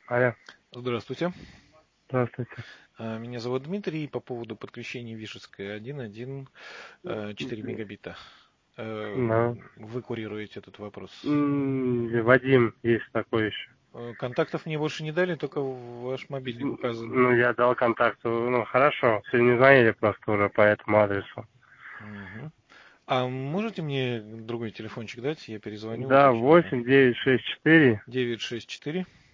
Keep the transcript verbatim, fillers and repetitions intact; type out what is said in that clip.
Алло, Здравствуйте. здравствуйте. А, Меня зовут Дмитрий. По поводу подключения Вишевской один точка один э, четыре мегабита. Э, Да. Вы курируете этот вопрос. М, Вадим есть такой еще. Э, Контактов мне больше не дали, только ваш мобильник указан. Ну, я дал контакт. Ну, хорошо. Сегодня звонили просто уже по этому адресу. Мгм. А можете мне другой телефончик дать? Я перезвоню, Да, уточню. восемь девять шесть четыре девять шесть четыре